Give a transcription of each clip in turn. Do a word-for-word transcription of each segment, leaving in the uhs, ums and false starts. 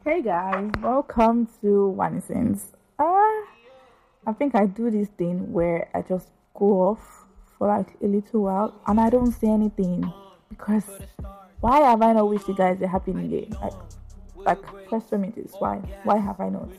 Hey guys, welcome to One Essence. Uh, I think I do this thing where I just go off for like a little while and I don't say anything because why have I not wished you guys a happy new year? Like, like question me this: why? Why have I not?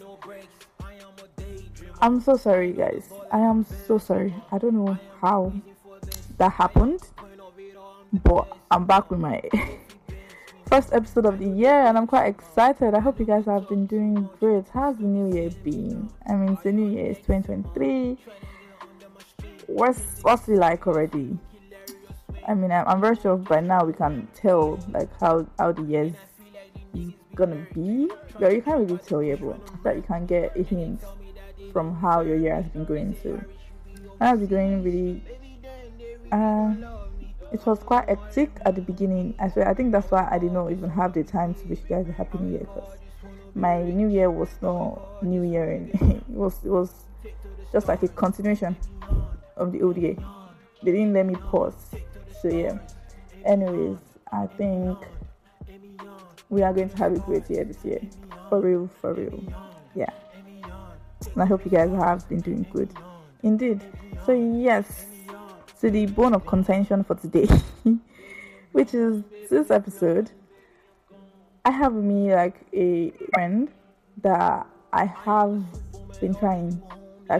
I'm so sorry, guys. I am so sorry. I don't know how that happened, but I'm back with my first episode of the year and I'm quite excited. I hope you guys have been doing great. How's the new year been? I mean, it's the new year, it's twenty twenty-three. What's, what's it like already? I mean, I'm, I'm very sure by now we can tell like how, how the year is gonna be. Well, you can't really tell yet, but I bet you can get a hint from how your year has been going. So, I have been going really. Uh, it was quite hectic at the beginning. I swear, I think that's why I did not even have the time to wish you guys a happy new year because my new year was no new year. it was it was just like a continuation of the old year. They didn't let me pause. So yeah. Anyways, I think we are going to have a great year this year. For real, for real. Yeah. And I hope you guys have been doing good. Indeed. So yes, to the bone of contention for today, which is this episode. I have with me like a friend that I have been trying. Like,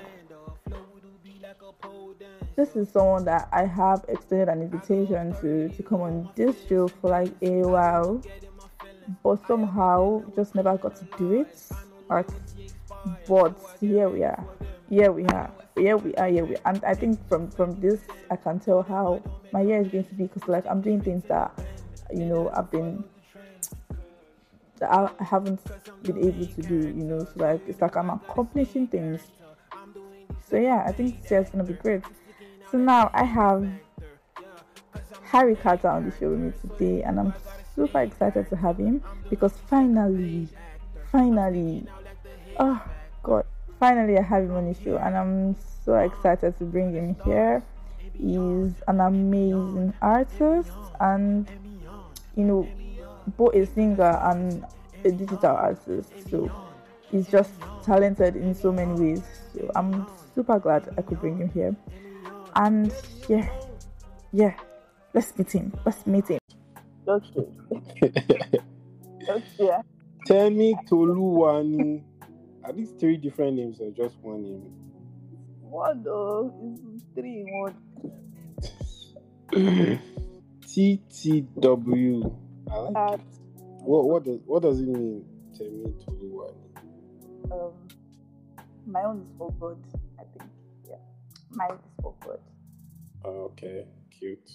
this is someone that I have extended an invitation to to come on this show for like a while, but somehow just never got to do it. Like, but here we are. Here we are. Here we are. Here we are. And I think from from this, I can tell how my year is going to be because like I'm doing things that you know I've been that I haven't been able to do. You know, so like it's like I'm accomplishing things. So yeah, I think this year is gonna be great. So now I have Harry Carter on the show with me today, and I'm super excited to have him because finally, finally, oh God. Finally, I have him on the show, and I'm so excited to bring him here. He's an amazing artist, and you know, both a singer and a digital artist. So he's just talented in so many ways. So I'm super glad I could bring him here. And yeah, yeah, let's meet him. Let's meet him. Okay. Okay. Temi Toluwani. Are these three different names or just one name? What though? It's three in one. T T W. I like uh, it. What what does what does it mean? Temi Toluwani. Um, my own is for God, I think. Yeah, mine is for God. Oh, okay, cute.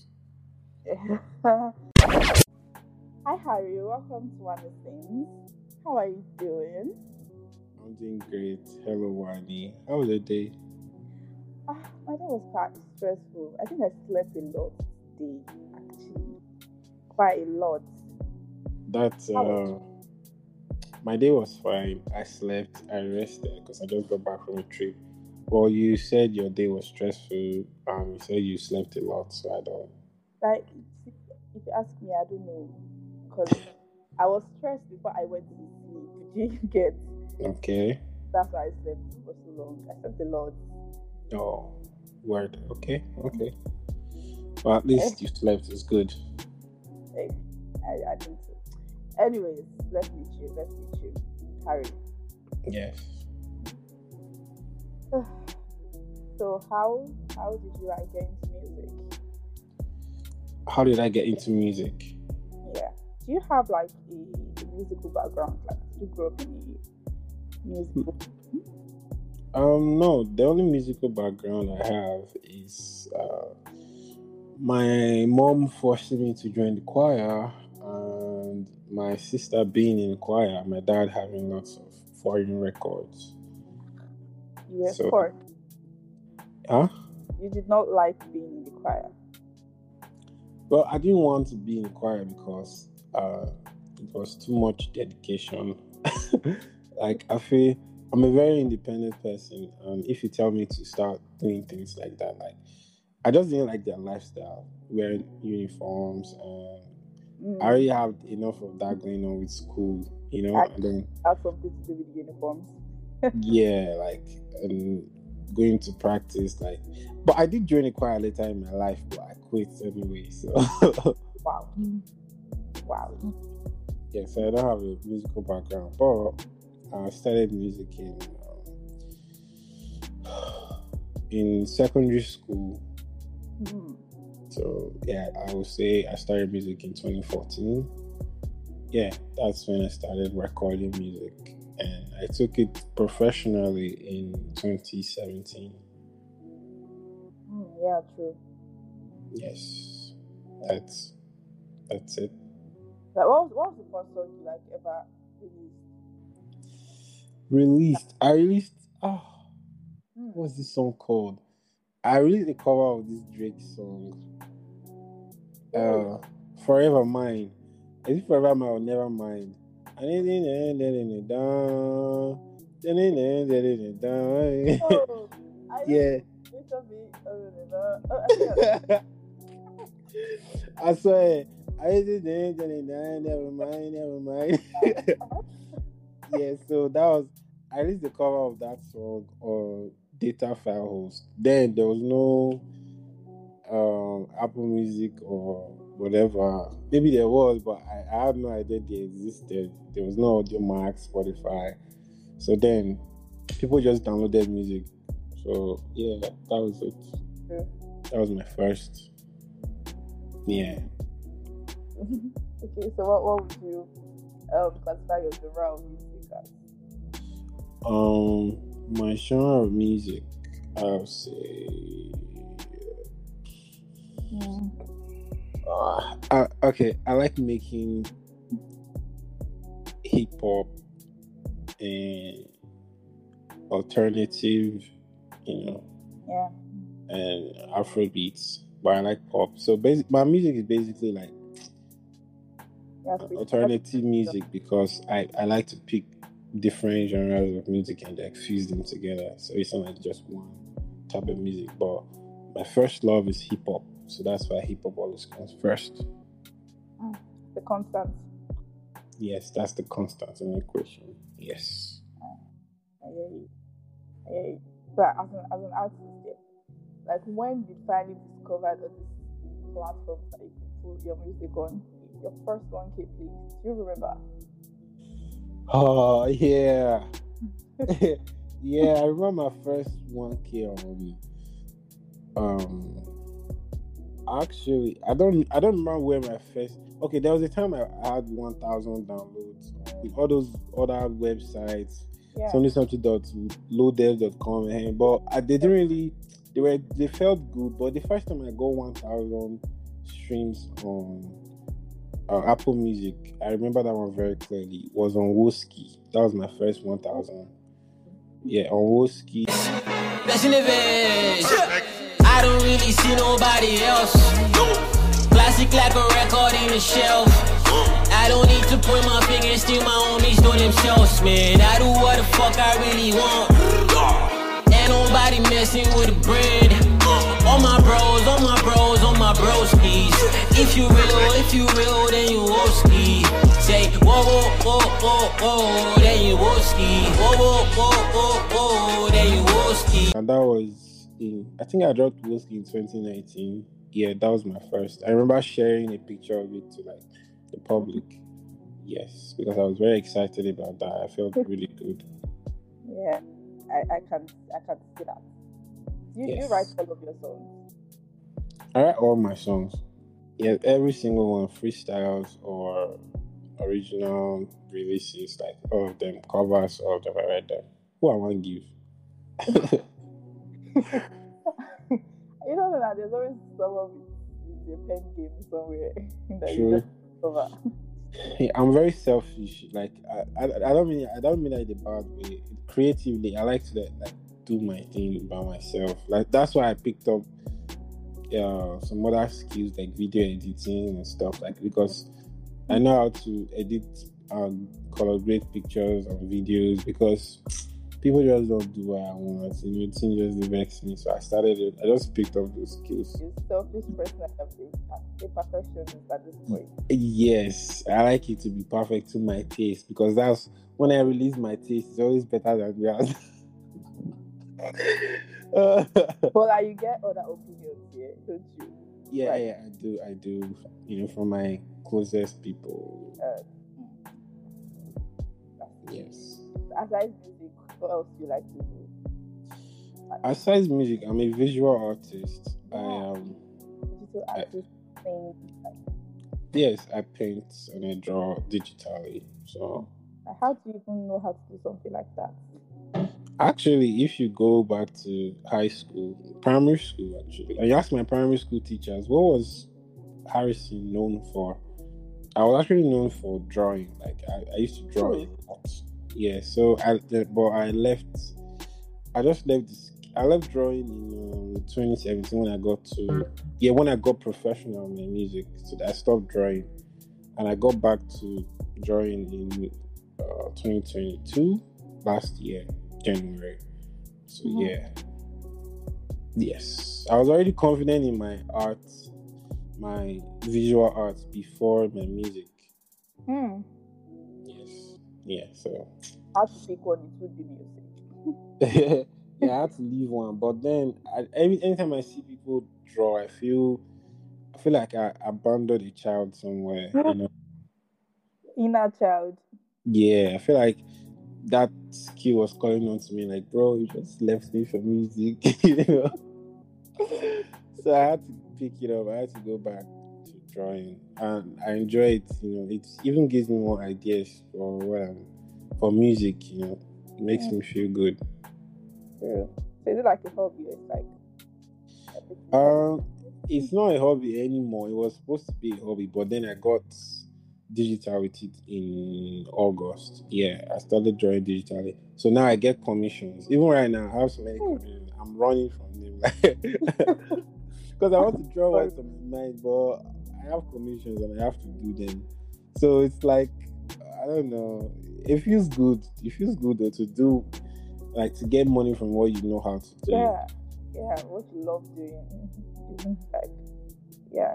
Hi Harry, welcome to One Things. How are you doing? I'm doing great. Hello, Wani. How was your day? Ah, my day was quite stressful. I think I slept a lot today, actually. Quite a lot. That's, uh, my day was fine. I slept, I rested because I just got back from a trip. Well, you said your day was stressful. Um, you said you slept a lot, so I don't. Like, if you ask me, I don't know. Because I was stressed before I went to sleep. Did you get? Okay. That's why I slept for so long. I slept a lot. Oh, word. Okay, okay. Well, at least you slept. It's good. Hey, I, I think so. Anyways, let's meet you. Let's meet you. Harry. Yes. So how how did you like get into music? How did I get into music? Yeah. Do you have like a, a musical background? Like, did you grow up in a musical? Um, no. The only musical background I have is uh, my mom forcing me to join the choir, and my sister being in the choir, my dad having lots of foreign records. You were so, poor. Huh? You did not like being in the choir. Well, I didn't want to be in the choir because uh, it was too much dedication. Like, I feel I'm a very independent person, and if you tell me to start doing things like that, like, I just didn't like their lifestyle, wearing uniforms and Mm. I already have enough of that going on with school, you know, I and then have something to do with uniforms. yeah, like and going to practice, like. But I did join a choir later in my life, but I quit anyway. So Wow, wow. yeah, so I don't have a musical background, but I started music in um, in secondary school. Mm. So yeah, I would say I started music in twenty fourteen. Yeah, that's when I started recording music, and I took it professionally in twenty seventeen. Mm, yeah, true. Yes, that's that's it. Like, what was, what was the first song you like ever released? Released. I released. Oh, Mm. what's this song called? I released the cover of this Drake song. Uh, Forever Mine. Is it Forever Mine or Never Mind? Oh, I Yeah. I swear. I did never mind, never mind. Yeah, so that was I released the cover of that song on Data File Host. Then there was no um, Apple Music or whatever. Maybe there was, but I, I had no idea they existed. There was no Audiomack, Spotify. So then people just downloaded music. So yeah, that was it. Yeah. That was my first. Yeah. Okay, so what, what would you um, classify your genre of music as? Um, my genre of music, I'll say. Mm. Uh, I, okay, I like making hip hop and alternative, you know, Yeah. and Afro beats, but I like pop. So basic, my music is basically like Yeah, alternative music because I, I like to pick different genres of music and like fuse them together. So it's not like just one type of music. But my first love is hip hop, so that's why hip hop always comes first. Mm. The constant. Yes, that's the constant in the equation. Yes. I hear you. I hear you. So as an as an artist, yeah, like when you finally discovered all these platforms that you could put your music on, your first one K please. Do you remember? Oh yeah. Yeah, I remember my first one K on um actually I don't I don't remember where my first okay, there was a time I had one thousand downloads with all those other websites. Yeah. Something something dot loadev dot com and but I they didn't really they were they felt good, but the first time I got one thousand streams on uh, Apple Music, I remember that one very clearly. It was on Woski. That was my first one thousand. Yeah, on Woski. I don't really see nobody else. Classic like a record in the shelf. I don't need to point my finger, still my homies know themselves, man. I do what the fuck I really want. Ain't nobody messing with the brand. All my bros, all my bros, all my broskies. If you real, if you real, then you woski. Say, whoa, whoa, whoa, whoa, whoa, then you woski. Whoa, whoa, whoa, whoa, whoa, then you woski. And that was in, I think I dropped Woski in twenty nineteen. Yeah, that was my first. I remember sharing a picture of it to like the public. Yes, because I was very excited about that. I felt really good. Yeah, I, I can I can see that. You Yes. you write all of your songs. I write all my songs. Yeah, every single one, freestyles or original releases, like all of them, covers, all of them, I write them. Who I want to give? You don't know that there's always someone with, with a pen game somewhere that True. you just cover. Hey, I'm very selfish. Like I, I, I don't mean I don't mean that in a bad way. Creatively, I like to like do my thing by myself. Like that's why I picked up uh, some other skills like video editing and stuff. Like because I know how to edit and color grade pictures and videos. Because people just don't do what I want. You know, things just vex me. So I started it. I just picked up those skills. You're selfish person and a, a perfectionist at this point. Yes, I like it to be perfect to my taste because that's when I release my taste. It's always better than yours. But like, you get other opinions here, don't you? Yeah, Right. yeah, I do. I do. You know, from my closest people. Uh, Yes. aside music, what else do you like to do? Aside music, I'm a visual artist. I Yeah. um Digital I- artist thing. Like, yes, I paint and I draw digitally. So like, how do you even know how to do something like that? actually, if you go back to high school, primary school, actually, and you ask my primary school teachers, what was Harrison known for? I was actually known for drawing. Like I, I used to draw a lot. Yeah. So I, but I left. I just left this. I left drawing in um, twenty seventeen when I got to yeah when I got professional in my music. So I stopped drawing, and I got back to drawing in uh, twenty twenty-two last year January. So Mhm. yeah. Yes, I was already confident in my art, my visual arts before my music. Hmm. Yes. Yeah. So How to pick one? It would be music. yeah, I had to leave one. But then, I, every anytime I see people draw, I feel, I feel like I abandoned a child somewhere. You know. Inner child. Yeah, I feel like that skill was calling on to me. Like, bro, you just left me for music. You know. So I had to pick it up. I had to go back to drawing, and I enjoy it. You know, it even gives me more ideas for what I'm for music. You know, it makes Mm. me feel good. True. So is it like a hobby? It's like Um, it's not a hobby anymore. It was supposed to be a hobby, but then I got digital with it in August. Yeah, I started drawing digitally. So now I get commissions. Even right now, I have so many Hmm. commissions. I'm running from them because I want to draw what's on my mind, but I have commissions and I have to do them. So it's like I don't know. It feels good. It feels good though to do, like to get money from what you know how to do. yeah, yeah. What you love doing, doing, like yeah.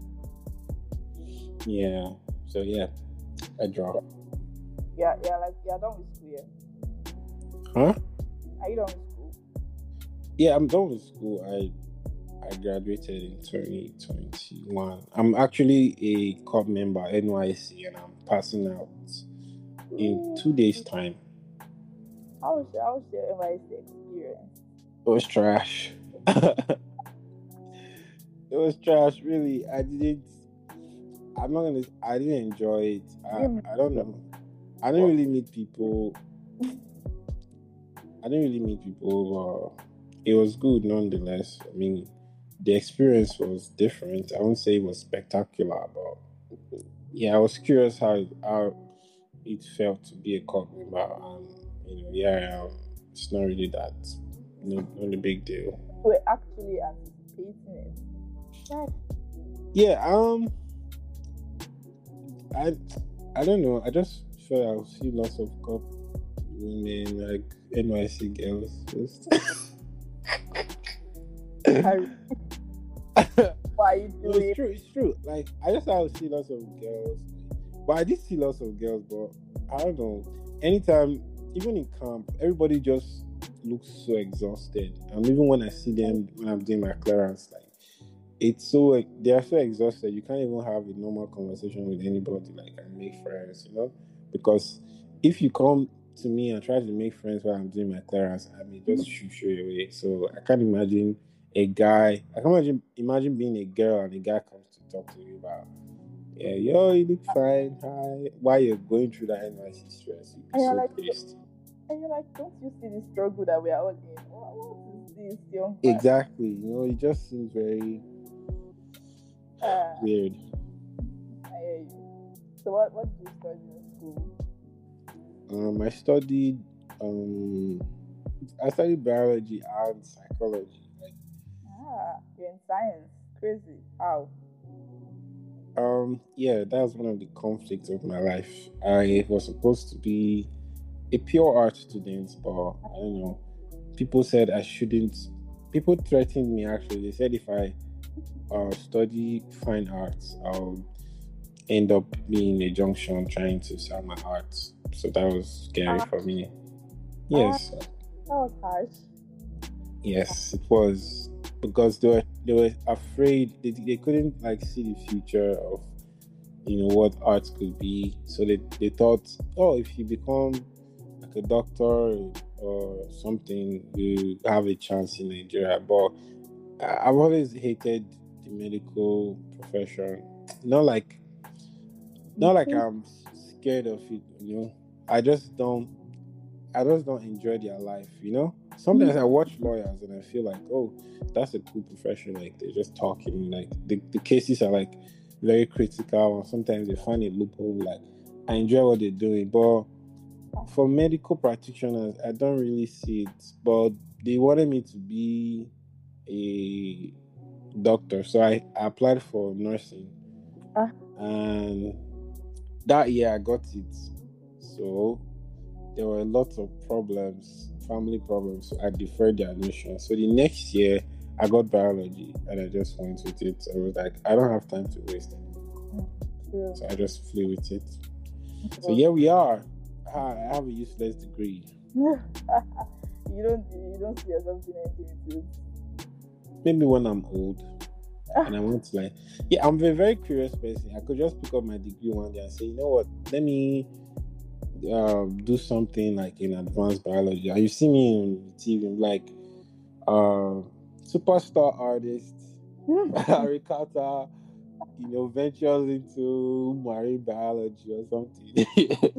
Yeah. So yeah, I draw. Yeah, yeah, like you're done with school, yeah. Huh? Are you done with school? Yeah, I'm done with school. I I graduated in twenty twenty-one. I'm actually a club member N Y C, and I'm passing out in two days' time. How was your, how was your N Y C experience? It was trash. It was trash, really. I didn't. I'm not gonna. I didn't enjoy it. I, I don't know. I didn't really meet people. I didn't really meet people. Uh, it was good nonetheless. I mean, the experience was different. I won't say it was spectacular, but yeah, I was curious how how it felt to be a club member, and you know, yeah, um, it's not really that, no, not a big deal. We're actually anticipating it. Yes. Yeah, um, I I don't know. I just feel I'll see lots of club women, like N Y C girls. Just Harry, why are you No, doing it's true. It's true. Like I just have to see lots of girls, but I did see lots of girls. But I don't know. Anytime, even in camp, everybody just looks so exhausted. And even when I see them when I'm doing my clearance, like it's so like they are so exhausted. You can't even have a normal conversation with anybody, like and make friends, you know? Because if you come to me and try to make friends while I'm doing my clearance, I may just shoo you away. So I can't imagine a guy. I can imagine imagine being a girl and a guy comes to talk to you about, yeah, yo, you look fine. Hi. Why you're going through that N Y C stress? You'd be And you're so like- pissed. And you're like, don't you see the struggle that we are all in? What, what is this, young man? Exactly. You know, it just seems very Uh, weird. I hear you. So what, what did you study in school? Um, I studied um, I studied biology and psychology. Like, Ah, you're in science. Crazy. How? um, yeah, that was one of the conflicts of my life. I was supposed to be a pure art student, but I don't know. People said I shouldn't. People threatened me actually. They said if I uh, study fine arts, I'll end up being a junction trying to sell my art. So that was scary uh, for me. uh, Yes, that was harsh. yes, it was because they were they were afraid they, they couldn't like see the future of you know what art could be. So they, they thought, oh, if you become like a doctor or something, you have a chance in Nigeria. But I- I've always hated the medical profession. Not like not like Mhm. I'm scared of it, you know. I just don't I just don't enjoy their life, you know. Sometimes I watch lawyers and I feel like, oh, that's a cool profession. Like they're just talking, like the, the cases are like very critical, and sometimes they find a loophole. Like I enjoy what they're doing, but for medical practitioners, I don't really see it. But they wanted me to be a doctor, so I, I applied for nursing, Uh, and that year I got it. So there were lots of problems, family problems. So I deferred the admission. So the next year, I got biology, and I just went with it. I was like, I don't have time to waste. true. So I just flew with it. So Well, here we are. I have a useless degree. you don't you don't see yourself doing anything with it. Maybe when I'm old and I want to like, yeah, I'm a very curious person. I could just pick up my degree one day and say, you know what, let me um, do something like in advanced biology. And you see me on T V, I'm like, uh, superstar artist, Harry Carter, you know, ventures into marine biology or something.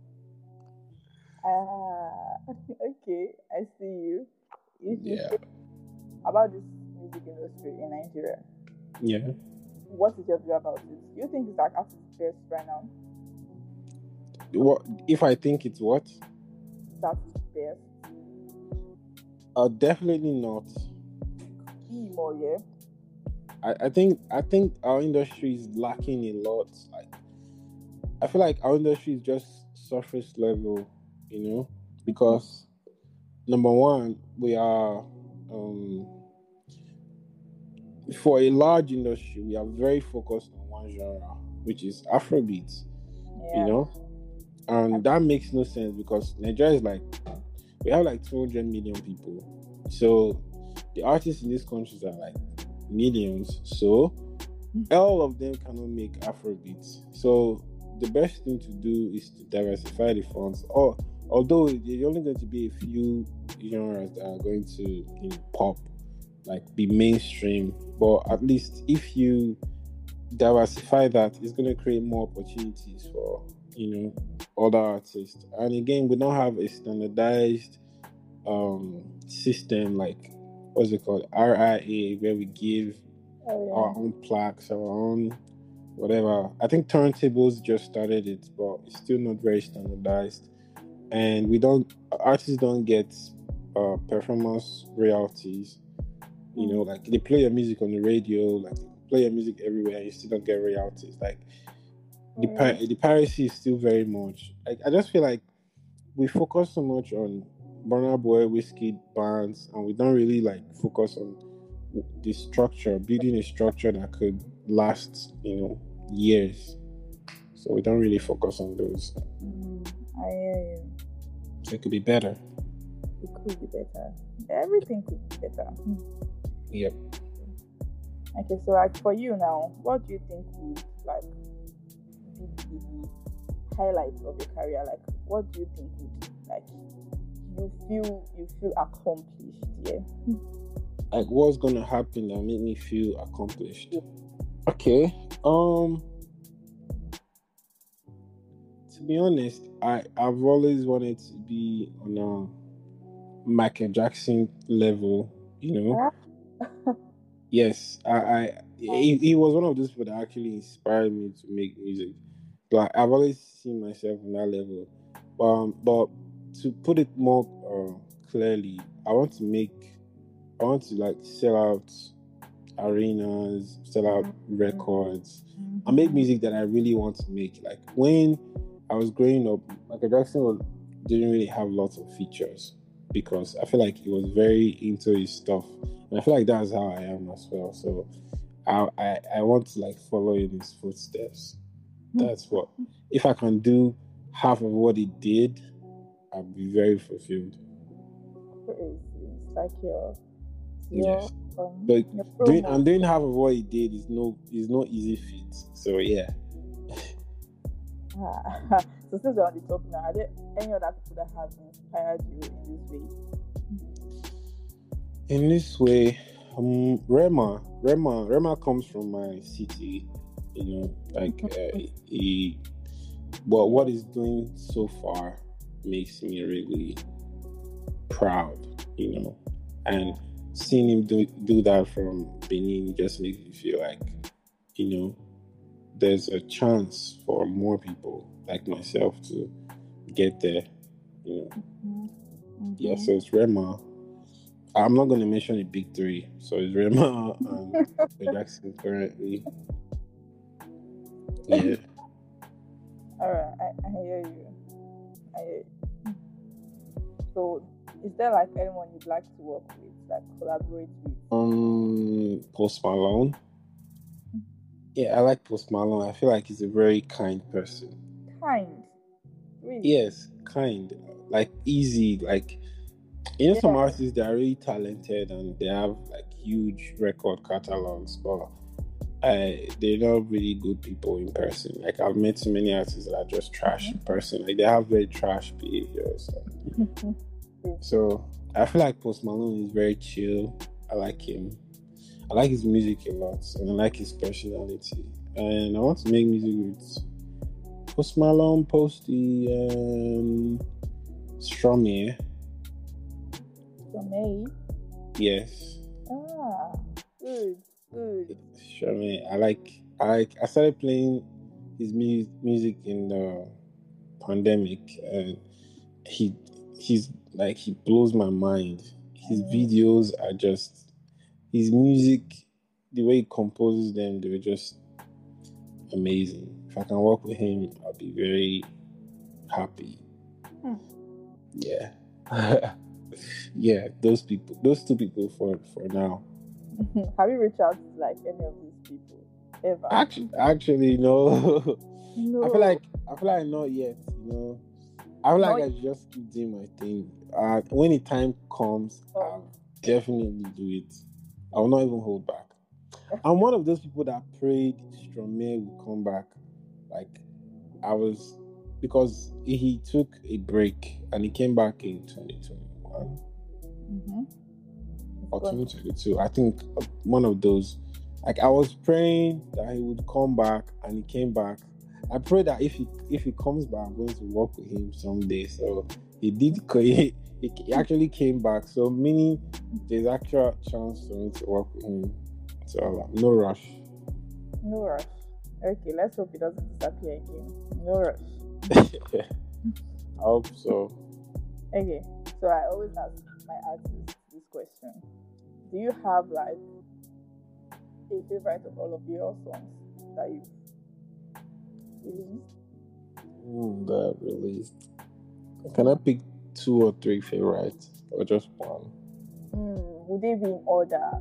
Ah, okay, I see you. If you Yeah. say about this music industry in Nigeria, Yeah. what is your view about it? Do you think it's like at its best right now? What if I think it's what? That's its best. Uh, definitely not. Be more, yeah. I, I think I think our industry is lacking a lot. Like I feel like our industry is just surface level, you know, because number one, we are um for a large industry, we are very focused on one genre, which is Afrobeat, Yeah. you know, and that makes no sense because Nigeria is like we have like two hundred million people, so the artists in these countries are like millions, so all of them cannot make Afrobeats. So the best thing to do is to diversify the funds. Or although there's only going to be a few genres that are going to you know, pop, like be mainstream, but at least if you diversify that, it's going to create more opportunities for you know other artists. And again, we don't have a standardized um system like what's it called R I A where we give Oh, yeah. our own plaques, our own whatever. I think turntables just started it, but it's still not very standardized. And we don't artists don't get uh, performance royalties. You know, like they play your music on the radio, like they play your music everywhere, and you still don't get royalties. Like the pir- the piracy is still very much. Like I just feel like we focus so much on Burna Boy, Whiskey bands, and we don't really like focus on the structure, building a structure that could last, you know, years. So we don't really focus on those. Mm, I hear you. So it could be better. It could be better. Everything could be better. Yep. Okay, so like for you now, what do you think would like be the highlights of your career? Like, what do you think would like you feel you feel accomplished? Yeah. Like what's gonna happen that make me feel accomplished? Okay. Um to be honest, I, I've always wanted to be on a Michael Jackson level, you know. Yes, I, I he, he was one of those people that actually inspired me to make music. Like I've always seen myself on that level. Um, but to put it more uh, clearly, I want to make I want to like sell out arenas, sell out records, and make music that I really want to make. Like when I was growing up, Michael Jackson was didn't really have lots of features because I feel like he was very into his stuff, and I feel like that's how I am as well. So I I, I want to like follow in his footsteps. That's what, if I can do half of what he did, I'll be very fulfilled. It's like your, your yes. Um, but doing and doing half of what he did is no is no easy feat. So yeah. Ah, so since we're on the topic now, are there any other people that have inspired you in this way? In this way, um, Rema, Rema, Rema comes from my city. You know, like uh, he, but what he's doing so far makes me really proud. You know, and seeing him do do that from Benin just makes me feel like, you know, there's a chance for more people like myself to get there, you know. Mm-hmm. Yeah, so it's Rema. I'm not going to mention the big three. So it's Rema and Jackson currently. Yeah. All right, I, I hear you. I hear you. So, is there like anyone you'd like to work with, like collaborate with? Um, Post Malone. Yeah, I like Post Malone. I feel like he's a very kind person. Kind? Really? Yes, kind. Like easy. Like, you know, yeah. Some artists, they are really talented and they have like huge record catalogs, but uh, they're not really good people in person. Like, I've met so many artists that are just trash in person. Like, they have very trash behaviors. So, I feel like Post Malone is very chill. I like him. I like his music a lot, and I like his personality. And I want to make music with Post Malone, Posty, and Stromae. Stromae? Yes. Ah, good, good. Stromae. I like. I like. I started playing his mu- music in the pandemic, and he, he's like he blows my mind. His mm. videos are just. His music, the way he composes them, they were just amazing. If I can work with him, I'll be very happy. Hmm. Yeah. Yeah, those people, those two people for, for now. Have you reached out to like any of these people ever? Actually, actually no. No. I feel like I feel like not yet, you know. I feel like not I should just keep doing my thing. Uh, when the time comes, oh. I'll definitely do it. I will not even hold back. I'm one of those people that prayed Stromae would come back. Like, I was, because he took a break and he came back in twenty twenty-one mm-hmm. or twenty twenty-two. I think one of those. Like, I was praying that he would come back and he came back. I pray that if he if he comes back, I'm going to work with him someday. So he did. He, He actually came back, so meaning there's actual chance for me to work with him. So no rush. No rush. Okay, let's hope he doesn't disappear again. No rush. I hope so. Okay, so I always ask my artists this question: do you have like a favorite of all of your songs that you've released? Mm, that released. Can I pick two or three favorites, or just one? Mm, would they be in order?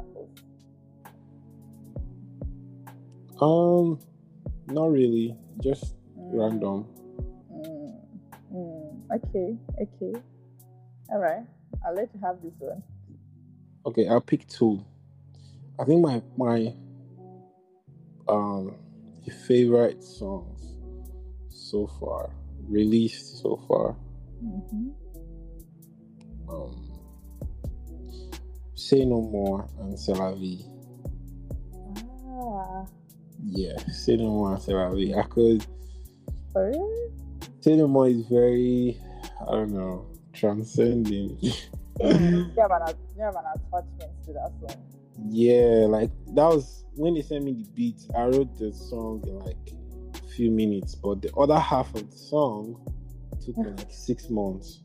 Um, not really. Just mm. random. Mm. Mm. Okay, okay. All right. I'll let you have this one. Okay, I'll pick two. I think my my um favorite songs so far, released so far. Mm-hmm. Um, Say No More and C'est La Vie. Ah. Yeah, Say No More and C'est La Vie. I could. Oh, really? Say No More is very, I don't know, transcending. you, have an, you have an attachment to that song. Yeah, like that was when they sent me the beat. I wrote the song in like a few minutes, but the other half of the song took me like six months.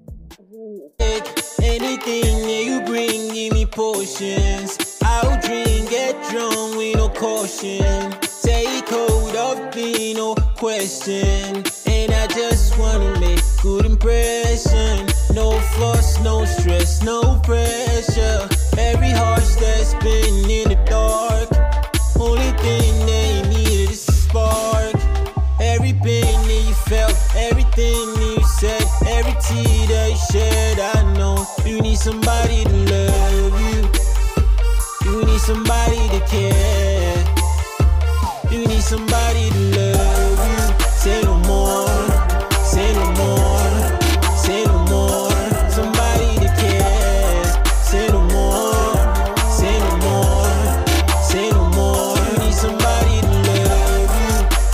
Anything that you bring, give me potions. I'll drink, get drunk with no caution. Take hold of me, no question. And I just wanna make good impression. No fuss, no stress, no pressure. Every heart's that's been in the dark. Only thing they needed is a spark. Every pain that you felt, everything that you said, every tear that you shed, I know you need somebody to love you. You need somebody to care. You need somebody to love you. Say no more, say no more, say no more. Somebody to care. Say no more, say no more, say no more. You need somebody to love you.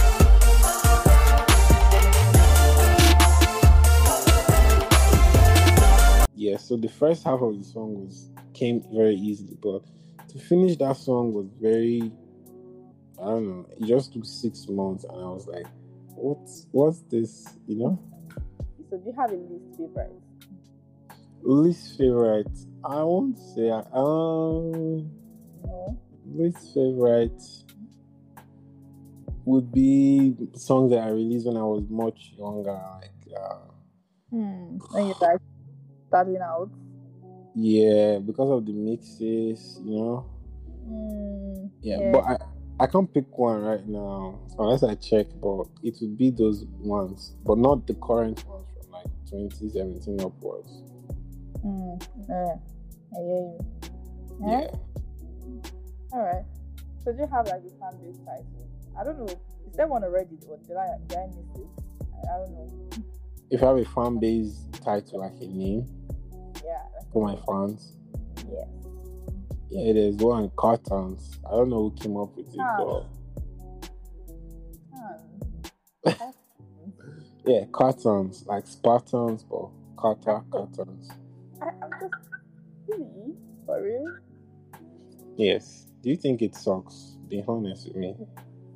Yeah, so the first half of the song was came very easily, but to finish that song was very, I don't know, it just took six months, and I was like, what's what's this, you know? So do you have a least favorite? Least favorite, I won't say, um, No. least favorite would be songs that I released when I was much younger, like, uh, Hmm. When you like starting out. yeah, because of the mixes, you know? Hmm. Yeah, Yeah. but I, I can't pick one right now unless I check, but it would be those ones, but not the current ones from like twenty seventeen upwards. Hmm. Yeah. I hear you. Yeah. Yeah. All right. So do you have like a fan base title? I don't know. Is there one already? Or did I did I miss it? I, I don't know. If I have a fan base title, like a name Yeah. Like, for my fans, yeah. yeah, there's one, Cartons. I don't know who came up with it, Ah. but Hmm. yeah, Cartons, like Spartans, but Carter Cartons. I, I'm just really for real. Yes. Do you think it sucks? Be honest with me.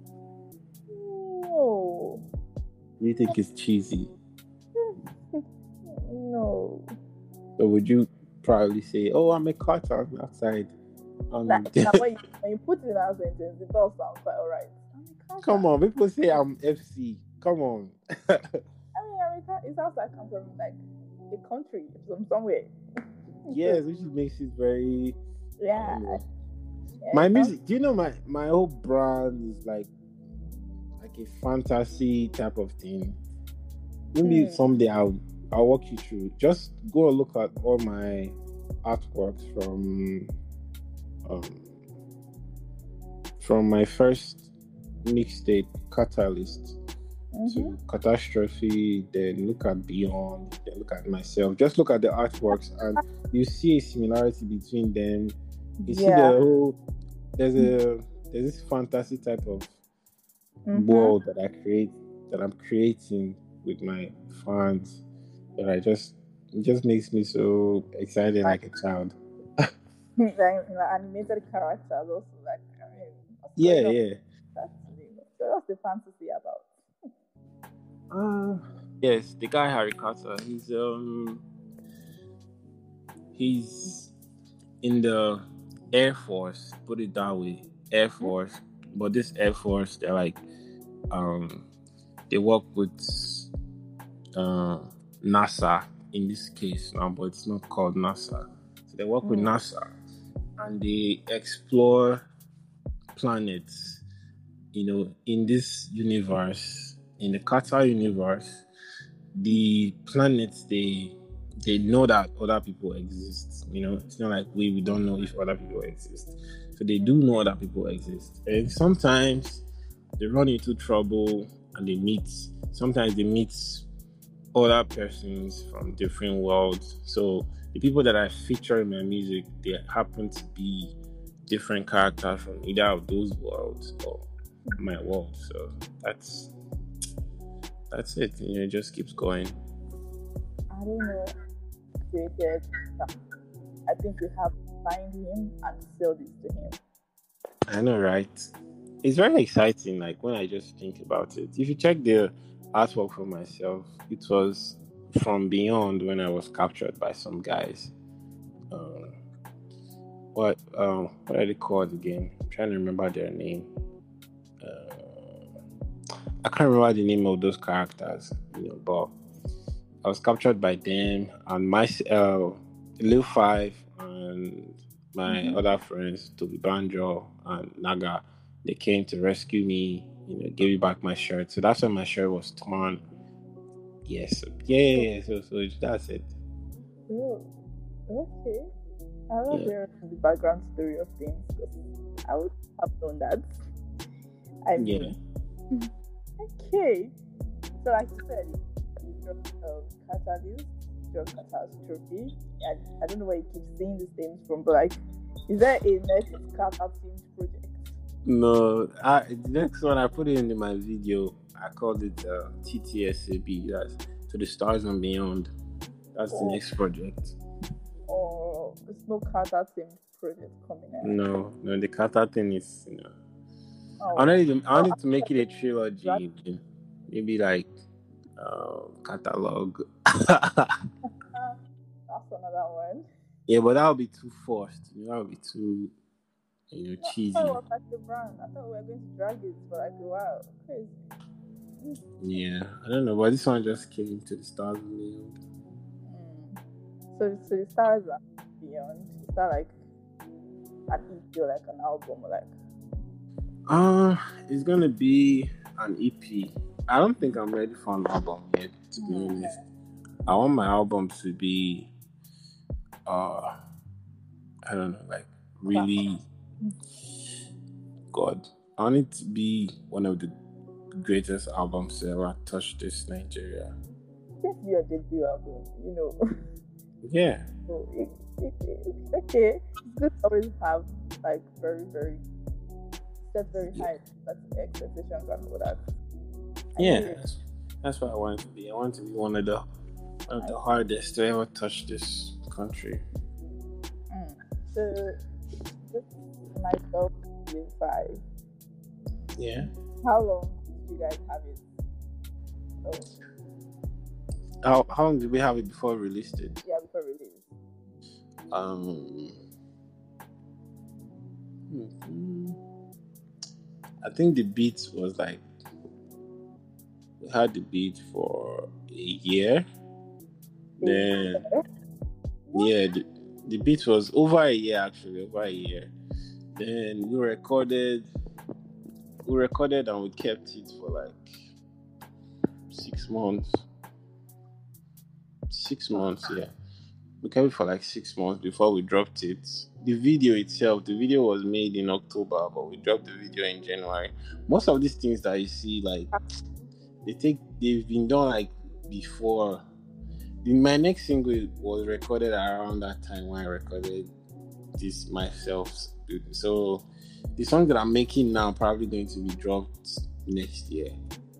No. Do you think it's cheesy? No. So would you probably say, "Oh, I'm a Carter outside"? Um, That, that when, you, when you put it in that sentence, it does sound quite alright. Come on, people say I'm F C. Come on. I mean, America, it sounds like I'm from like a country from somewhere. Yes, which makes it very. Yeah. Um, yeah my it sounds- music. Do you know my my whole brand is like like a fantasy type of thing. Maybe Hmm. someday I'll I'll walk you through. Just go and look at all my artworks from um from my first mixtape, Catalyst, Mhm. to Catastrophe, then look at Beyond, then look at myself. Just look at the artworks and you see a similarity between them. You see the Yeah. whole there's a there's this fantasy type of Mhm. world that I create that I'm creating with my fans that I just it just makes me so excited like a child. like, like animated characters also like I mean of Yeah, course, yeah. that's so what's the fantasy about? Uh, yes, the guy Harry Carter. He's um he's in the Air Force. Put it that way, Air Force. But this Air Force, they're like um they work with uh, NASA in this case now, but it's not called NASA. So they work with Mm. NASA and they explore planets. You know, in this universe, in the Carter universe, the planets they they know that other people exist. You know, it's not like we we don't know if other people exist. So they do know other people exist, and sometimes they run into trouble and they meet. Sometimes they meet other persons from different worlds. So the people that I feature in my music, they happen to be different characters from either of those worlds or my world. So that's that's it. You know, it just keeps going. I don't know. Created. I think we have to find him and sell this to him. I know, right? It's very exciting. Like when I just think about it. If you check the artwork for myself, it was from Beyond when I was captured by some guys. Um, what um, what are they called again? I'm trying to remember their name. Uh, I can't remember the name of those characters, you know, but I was captured by them and my uh, Lil Five and my mm-hmm. other friends, Toby Banjo and Naga. They came to rescue me, you know, give me back my shirt. So that's when my shirt was torn. Yes, yeah, yeah, yeah. So, so that's it. Oh, okay. I love yeah. hearing the background story of things because I would have known that. I mean, yeah. Okay. So, like you said, you dropped uh, Catalyst, dropped Catastrophe. I, I don't know where you keep seeing these names from, but like, is there a next Kata themed project? No, I, the next one I put it in my video. I called it uh, T T S A B. That's To the Stars and Beyond. That's oh. the next project. Oh, there's no Kata themed project coming out. No, no, the Kata thing is, you know. Oh. I wanted to, I wanted oh, to make it a trilogy. Right. Maybe like uh, catalog. That's another one. Yeah, but that would be too forced. You know, that would be too, you know, cheesy. I thought it was like the brand. I thought we were going to drag it for like a while. Crazy. Yeah, I don't know, but this one just came to the Stars and Beyond. Mm. So, so the Stars and Beyond, is that like an E P or like an album or like? Uh, it's gonna be an E P. I don't think I'm ready for an album yet, to be mm. honest. I want my album to be, uh, I don't know, like really, God, I want it to be one of the greatest albums to ever touch this Nigeria. This is your debut album, you know. Yeah. So it, it, it, okay, it's good to always have like very, very set very high yeah. expectations and all that. Yeah, that's, that's what I want it to be. I want it to be one of the one of the hardest to ever touch this country. Mm. So this is myself Lil Five. Yeah. How long did you guys have it? Oh. How how long did we have it before we released it? Yeah, before release. Um. Mm-hmm. I think the beat was like we had the beat for a year. Then yeah, the, the beat was over a year actually, over a year. Then we recorded, we recorded and we kept it for like six months. Six months, yeah. We kept it for like six months before we dropped it. The video itself, the video was made in October, but we dropped the video in January. Most of these things that you see, like, they take, they've been done like before. The, my next single was recorded around that time when I recorded this myself. So the song that I'm making now probably going to be dropped next year.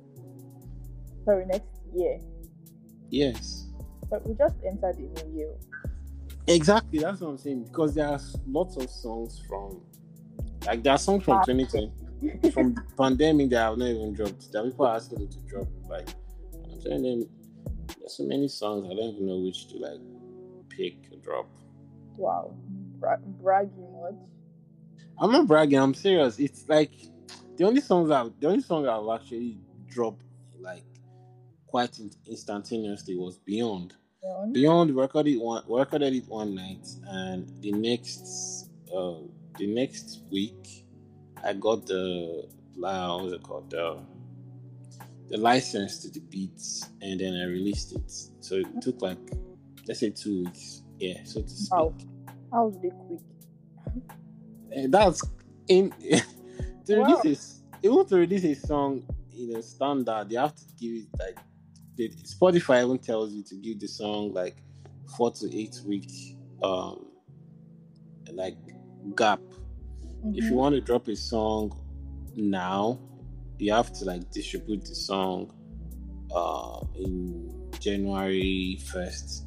Sorry, next year? Yes. But we just entered the new year. Exactly, that's what I'm saying. Because there are lots of songs from, like there are songs from twenty twenty, from the pandemic that have not even dropped. That people are asking me to drop. Like, I'm telling them, there's so many songs I don't even know which to like pick or drop. Wow, Bra- bragging much? I'm not bragging. I'm serious. It's like the only songs I've the only song I've actually dropped like quite instantaneously was Beyond. Beyond, Beyond recorded one recorded it one night, and the next uh, the next week I got the uh, what's it called the the license to the beats, and then I released it. So it took like let's say two weeks. Yeah, so to speak. How how they quick? And that's in to Wow. release a, even to release a song in a standard, you have to give it like the, Spotify even tells you to give the song like four to eight weeks um like gap. Mm-hmm. If you want to drop a song now, you have to like distribute the song uh in January first.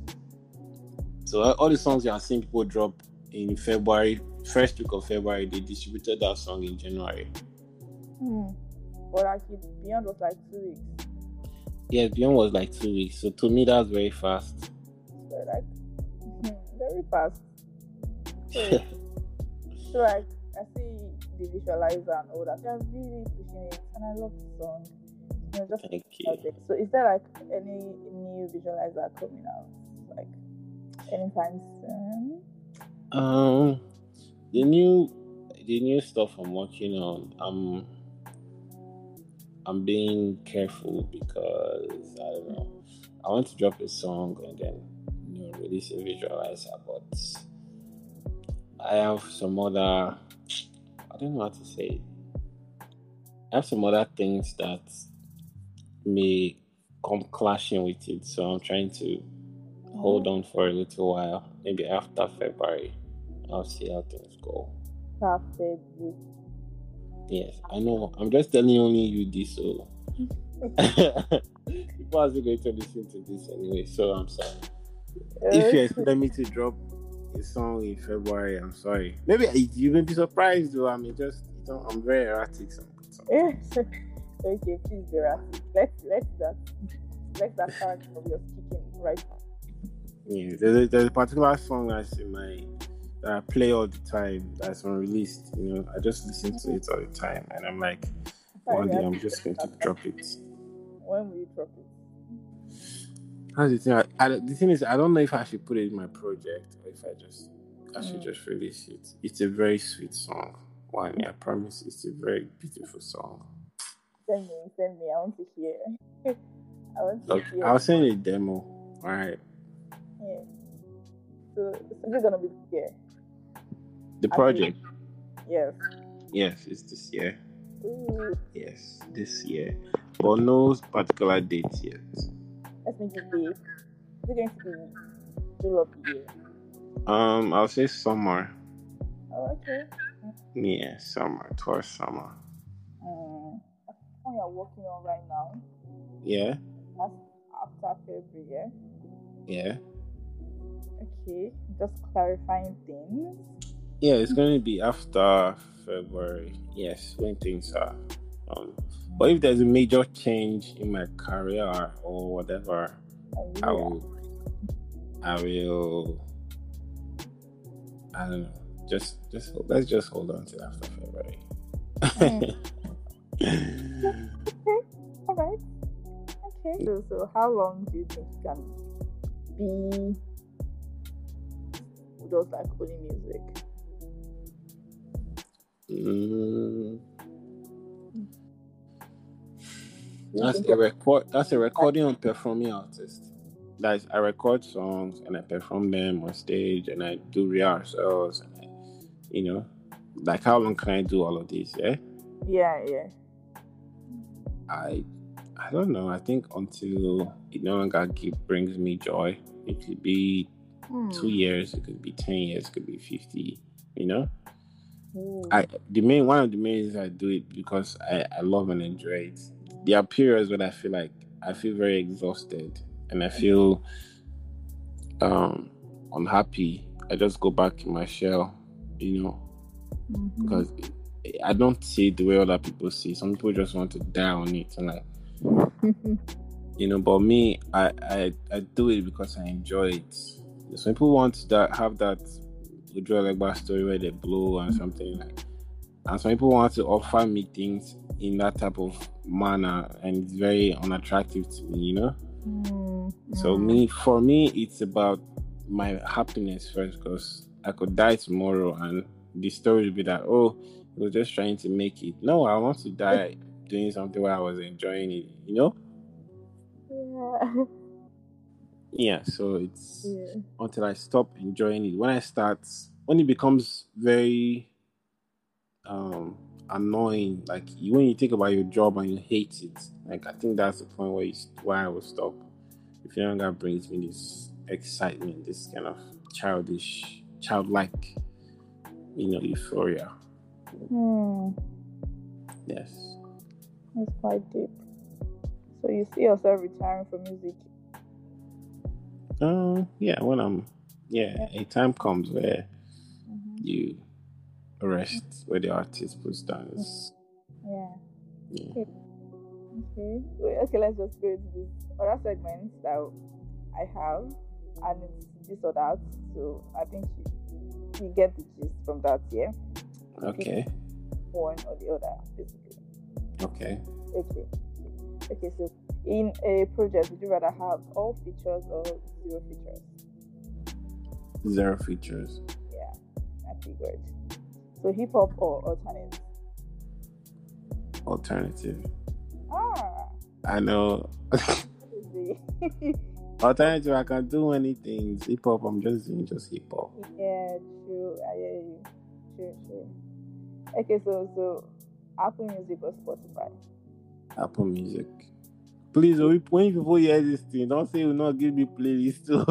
So all the songs you are seeing people drop in February, first week of February, they distributed that song in January. Hmm. But actually, Beyond was like two weeks. Yeah, Beyond was like two weeks. So to me, that's very fast. So like, very fast. So, so like, I see the visualizer and all that. They're really pushing it, and I love the song. You know, just Thank you. project. So is there like any new visualizer coming out? Like anytime soon? Um, the new, the new stuff I'm working on. I'm, I'm being careful because I don't know. I want to drop a song and then you know release a visualizer, but I have some other. I don't know how to say it. I have some other things that may come clashing with it, so I'm trying to hold on for a little while. Maybe after February, I'll see how things go. After Yes, I know. I'm just telling only you this, so people are still going to listen to this anyway. So I'm sorry. If you expect me to drop a song in February, I'm sorry. Maybe you may be surprised, though. I mean, just you know, I'm very erratic. Yes. Okay, please be erratic. Let's let that let that part of your speaking right now. Yeah, there's a, there's a particular song that's in my that I play all the time that's unreleased. You know, I just listen to it all the time, and I'm like, one day I'm just going to drop it. When will you drop it? That's the thing. I, I, the thing is, I don't know if I should put it in my project or if I just I should mm. just release it. It's a very sweet song. One, I promise, it's a very beautiful song. Send me, send me. I want to hear. I want to Look, hear. I'll send you a demo. All right. Yeah. So, so it's gonna be here. The project. Yes. Yes, it's this year. Ooh. Yes, this year, but no particular date yet. Let's make it big. Is it going to be middle of the year? Um, I'll say summer. Oh, okay. Yeah, summer, towards summer. Um, what you're working on right now? Yeah. That's after February, yeah? Yeah. Okay, just clarifying things. Yeah, it's going to be after February. Yes, when things are. Um, but if there's a major change in my career or whatever, oh, yeah. I will. I will. I don't know. Just, just let's just hold on till after February. Mm. Okay. All right. Okay. So, so how long do you think you can be just like only music? Mm. That's a record. That's a recording and performing artist. Like I record songs and I perform them on stage and I do rehearsals. And I, you know, like how long can I do all of this? Yeah. Yeah, yeah. I, I don't know. I think until it no longer give, brings me joy. It could be mm. two years. It could be ten years. It could be fifty. You know. Mm. I the main one of the main reasons I do it because I, I love and enjoy it. There are periods when I feel like I feel very exhausted and I feel um, unhappy. I just go back in my shell, you know, mm-hmm. because I don't see it the way other people see. Some people just want to die on it and like, you know. But me, I, I I do it because I enjoy it. Some people want that have that Ujo Legba story where they blow and something like. And some people want to offer me things in that type of manner, and it's very unattractive to me, you know. Mm-hmm. So me, for me, it's about my happiness first, because I could die tomorrow, and the story would be that, oh, he was just trying to make it. No, I want to die doing something where I was enjoying it, you know. Yeah. Yeah. So it's yeah. until I stop enjoying it. When I start, when it becomes very um annoying, like when you think about your job and you hate it, like I think that's the point where you, where I will stop. If no longer brings me this excitement, this kind of childish, childlike, you know, euphoria. Hmm. Yes. That's quite deep. So you see yourself retiring from music? Um. Uh, yeah. When I'm, yeah, yeah, a time comes where mm-hmm. you rest, where the artist puts down his. Yeah. Yeah. Okay. Okay. Wait, okay. Let's just go into this other segments that I have, and it's this or that. So I think you, you get the gist from that, yeah. Okay. One or the other, basically. Okay. Okay. Okay, so in a project, would you rather have all features or zero features? Zero features. Yeah, I figured. So hip hop or alternative? Alternative. Ah. I know. Alternative, I can do many things. Hip hop, I'm just doing just hip hop. Yeah, true. I hear you. True, true. Okay, so so Apple Music or Spotify? Apple Music. Please, when people hear this thing, don't say you not give me playlist too.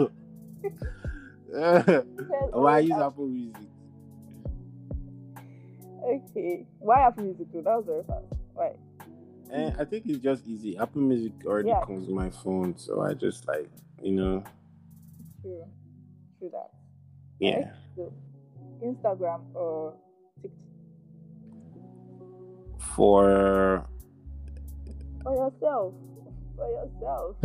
Why use Apple Music? Okay. Why Apple Music too? That was very fast. Why? And I think it's just easy. Apple Music already yeah. comes with my phone, so I just like, you know. True. True that. Yeah. Right? So, Instagram or TikTok? For... For yourself. For yourself.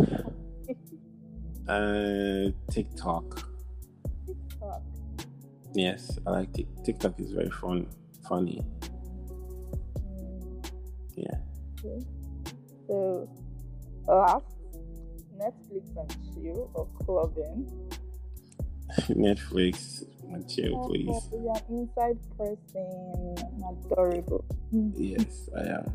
uh, TikTok. TikTok. Yes, I like Tik TikTok. Is very fun, funny. Mm. Yeah. Okay. So, last, Netflix and chill or clubbing? Netflix and chill, oh, please. Oh, you're an inside person. Adorable. Yes, I am.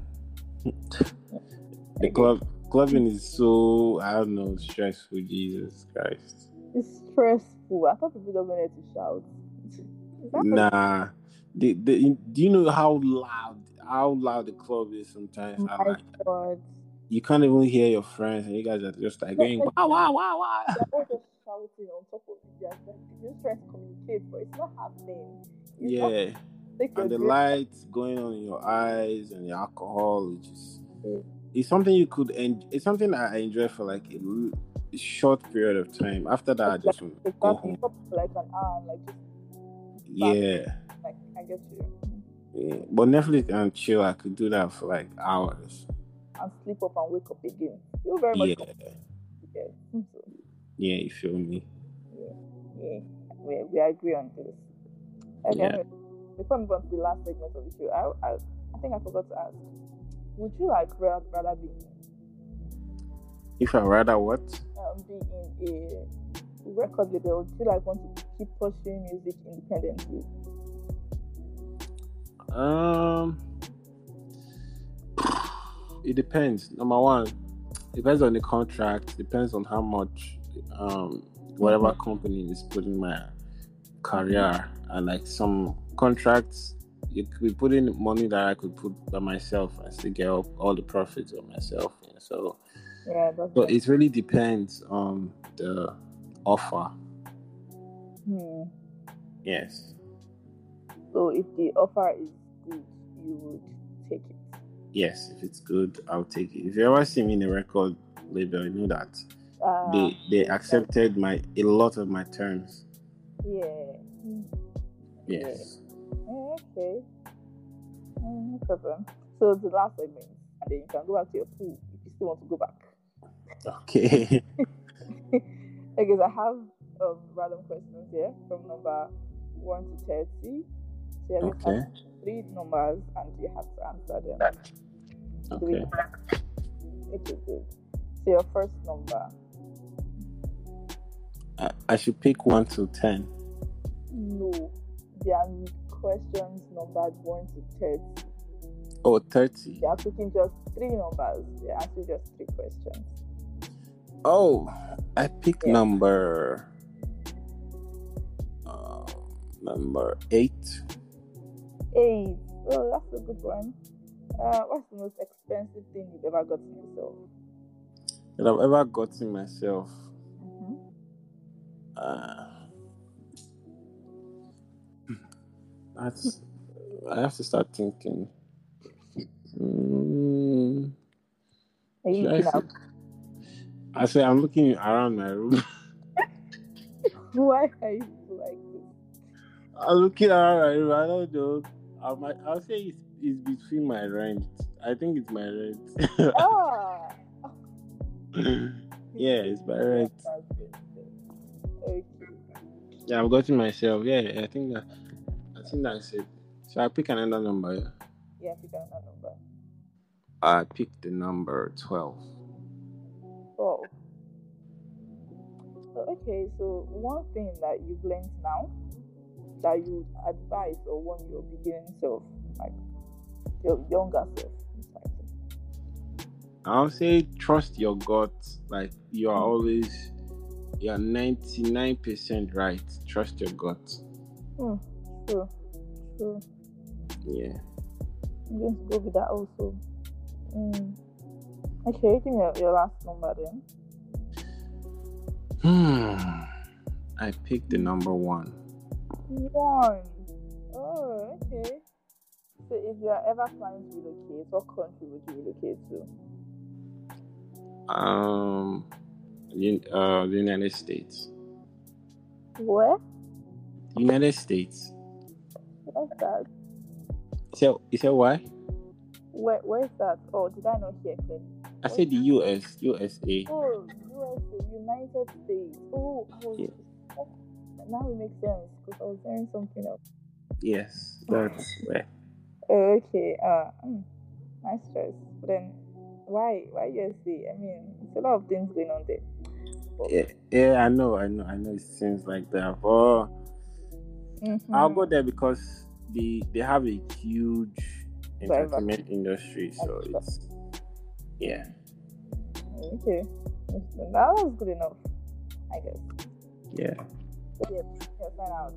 The club clubbing is so, I don't know, stressful. Jesus Christ. It's stressful. I thought people don't wanted to shout. Nah. The, the, do you know how loud how loud the club is sometimes? Oh my like, God. You can't even hear your friends, and you guys are just like going wow wow wow wow. They're all just shouting on top of it. They're just trying to communicate, but it's not happening. It's yeah. Not, and the drink. Lights going on in your eyes and the alcohol, which is mm. it's something you could enjoy. It's something that I enjoy for like a, a short period of time. After that, it's I just like, it's go home. Like an hour, like just yeah. Like I get you. Yeah. But Netflix and chill, I could do that for like hours. And sleep up and wake up again. Feel very much. Yeah. Yeah. So, yeah, you feel me? Yeah. Yeah. We, we agree on this. Okay. Yeah. Before we move on to the last segment of the show, I, I I think I forgot to ask. Would you like rather, rather be if I rather what? Um, be in a record label, would you like want to keep pursuing music independently? Um It depends. Number one, depends on the contract, depends on how much um whatever mm-hmm. company is putting my career, and like some contracts you could put in money that I could put by myself and still get up all the profits of myself. Yeah. So yeah, that's so it really depends on the offer. Hmm. Yes. So if the offer is good, you would take it. Yes, if it's good, I'll take it. If you ever see me in a record label, you know that uh, they they accepted my a lot of my terms. Yeah. Yes. Yeah. Okay. No problem. So the last segment, and then you can go back to your pool if you still want to go back. Okay. Okay, so I have um, random questions here from number one to thirty. So you okay. have three numbers, and you have to answer them. Okay. Okay, good. So your first number. I, I should pick one to ten. No, there are questions numbered one to thirty. Oh, thirty. They are picking just three numbers. They are asking just three questions. Oh, I pick yeah. number uh, number eight. Eight. Oh, that's a good one. Uh, what's the most expensive thing you've ever gotten yourself? That I've ever gotten myself. Mm-hmm. Uh, that's. I have to start thinking. Mm, Are you looking out? I say I'm looking around my room. Why are you like this? I'm looking around my room. I don't know. I might. I'll say it's, it's between my rent. I think it's my rent. Ah. Yeah, it's my rent. Okay. Yeah, I've gotten myself. Yeah, I think that. I think that's it. So I pick another number. Yeah. Yeah, pick another number. I picked the number twelve. Oh. So, okay, so one thing that you've learned now that you would advise or warn your beginning self, like your younger self, exactly. I'll say trust your gut. Like you are always, you're ninety-nine percent right. Trust your gut. Hmm. True. True. Yeah. I'm going to go with that also. Mm. Okay, give me your, your last number then. Hmm. I picked the number one. One. Oh, okay. So if you are ever planning to relocate, what country would you relocate to? Um, in, uh, the United States. Where? United States. Where's that? So, you said why? Where, where's that? Oh, did I not hear clearly? I said the U S, U S A. Oh, U S A, United States. Oh, I was, Yeah. oh, now it makes sense because I was hearing something else. Yes, that's where. Oh, okay. Uh, mm, nice choice. But then, why, why U S A? I mean, it's a lot of things going on there. But, Yeah, yeah, I know, I know, I know. It seems like that, but mm-hmm. I'll go there because they they have a huge entertainment industry, so it's yeah. Okay, that was good enough, I guess. Yeah. So, yeah, yeah, sign out.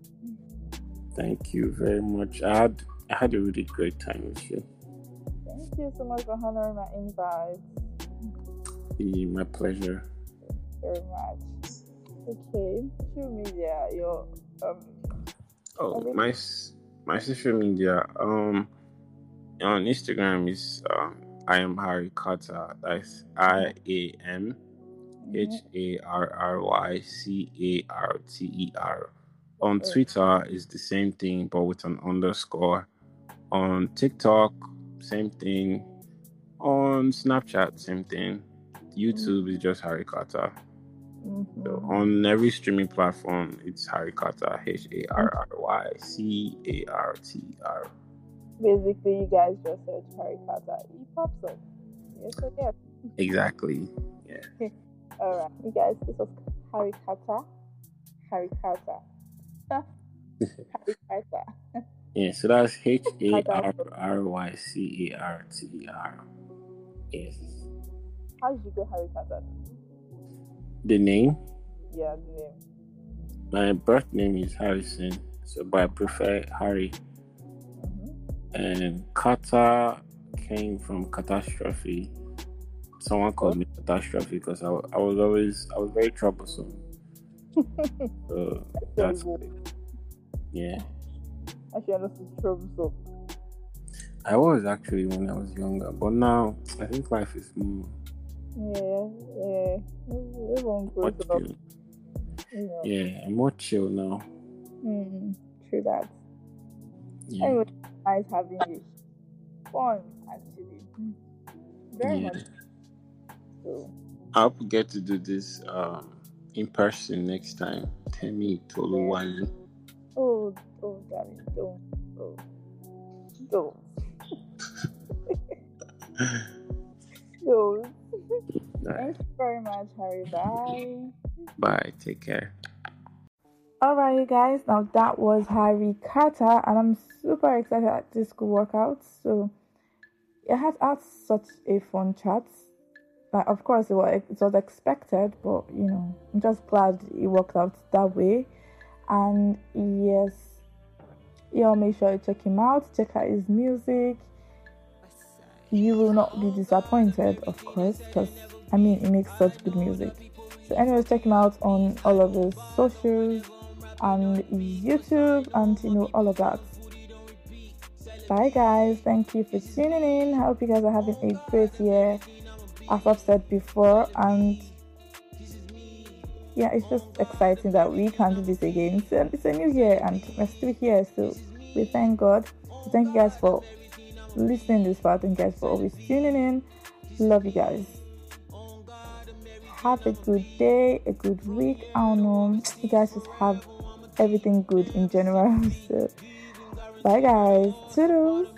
Thank you very much. I had I had a really great time with you. Thank you so much for honoring my invite. Yeah, my pleasure. Very much. Okay, social media, your um. Oh, my my social media um on Instagram is um I am Harry Carter. That's I A M H A R R Y C A R T E R. On Twitter is the same thing but with an underscore. On TikTok, same thing. On Snapchat, same thing. YouTube mm-hmm. is just Harry Carter. Mm-hmm. So on every streaming platform, it's Harry Carter, H A R R Y C A R T E R. Basically, you guys just search Harry Carter. He pops up. Yes, or yes. Exactly. Yeah. All right, you guys. This was Harry Carter. Harry Carter. Harry Carter. Yeah. So that's H A R R Y C A R T E R. Yes. How did you get Harry Carter? The name? Yeah, the name. My birth name is Harrison, so but I prefer Harry. Mm-hmm. And Carter came from catastrophe. Someone called me catastrophe because I, I was always I was very troublesome. So that's good. Yeah. Actually, I was troublesome. I was actually when I was younger, but now I think life is more. Yeah, yeah. It won't grow up. Yeah. yeah, I'm more chill now. Mm, true that. Yeah. Anyway, nice having you. Fun, actually. Very yeah. much. So. I hope we get to do this um, in person next time. Temi Toluwani. Oh, oh, darling, don't. Oh. Don't. Don't. Thank you very much, Harry. Bye. Bye. Take care. Alright, you guys. Now that was Harry Carter, and I'm super excited that this could work out. So it has had such a fun chat. Like, of course, it was it was expected, but you know, I'm just glad it worked out that way. And yes, y'all make sure you check him out. Check out his music. You will not be disappointed, of course, because I mean, he makes such good music. So anyways, check him out on all of his socials and YouTube and, you know, all of that. Bye, guys. Thank you for tuning in. I hope you guys are having a great year, as I've said before. And yeah, it's just exciting that we can do this again. It's a, it's a new year and we're still here. So we thank God. So thank you guys for listening this far. Thank you guys for always tuning in. Love you guys. Have a good day, a good week. I don't know. You guys just have everything good in general. So, bye guys. Toodles.